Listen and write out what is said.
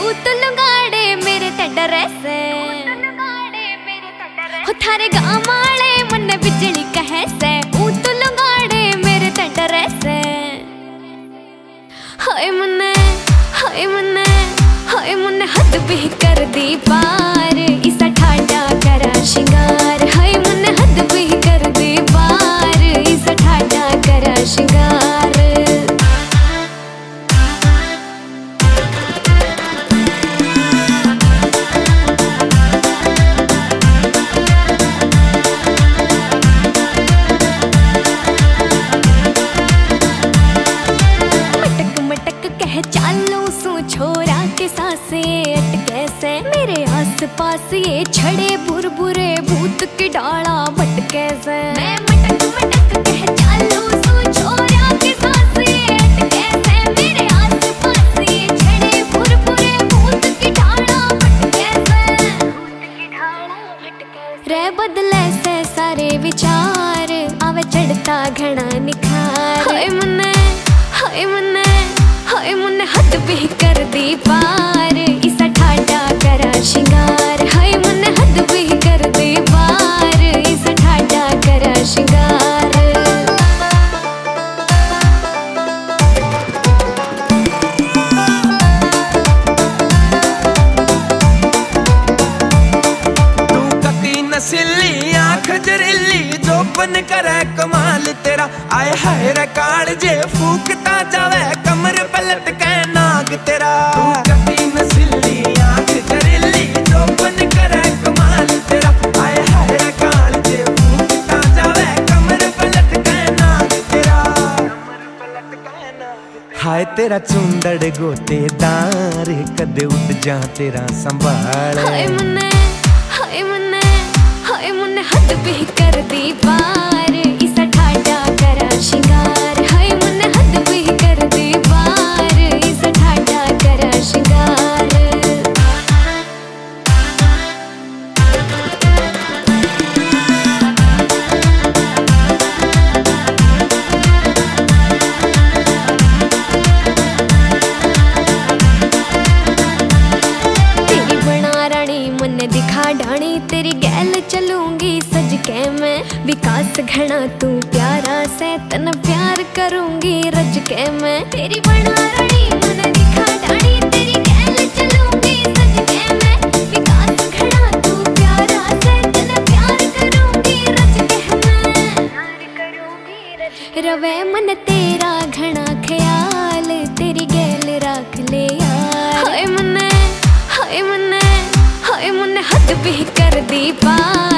तो लुगाड़े मेरे ते डरे से हो थारे गाँव वाले मन बिजली कहे से तो लुगाड़े मेरे ते डरे से हाय मन्ने हाय मन्ने हाय मन्ने हद भी कर दी पार इसा ठाडा करा शिंगार हाय मन्ने हद भी कर दी पार इसा ठाडा करा शिंगार चालू सू छोरा के सासे अटके से मेरे आस पास ये छड़े बुरबुरे भूत के डाला भटके से मैं मटक मटक कह चालू सू छोरा के सासे अटके से मेरे आस पास ये छड़े बुरबुरे भूत के डाला भटके से रे बदले से सारे विचार आवे चढ़ता घना निखार हाय मन्ने हाय मन्ने हाय मुन्ने हद भी कर दी पार इसा ठाडा करा शिंगार हाय मुन्ने हद भी कर दी पार इसा ठाडा करा शिंगार तू कती नसीली आँख जरीली जो बन करे कमाल तेरा आए हाय रे काल जे फूकता जावे कमर पलट के नाग तेरा तू कती नसीली आँख जरीली जो बन करे कमाल तेरा आए हाय रे काल जे फूकता जावे कमर पलट के नाग तेरा हाय तेरा चुंदड़ गोतेदार कदे उठ जा तेरा संभाल हाय मुन्ने हाय मुन्ने हाय मुन्ने हद भी कर दी पार इसा ठाडा करा शिंगार हाय मुन्ने हद भी कर दी पार इसा ठाडा करा शिंगार तेरी बना रानी मन दिखा ढाणी तेरी गैल चलूंगी सज के मैं विकास घना तू प्यारा से तन प्यार करूंगी रज के मैं तेरी बना रानी मन दिखा ढाणी तेरी गैल चलूंगी सज के मैं विकास घना तू प्यारा से तन प्यार करूंगी रज के मैं रवे मन तेरा घना ख्याल तेरी गैल रख ले यार हाय मन्ने हाय मन्ने हाय मन्ने हद भी कर दी पार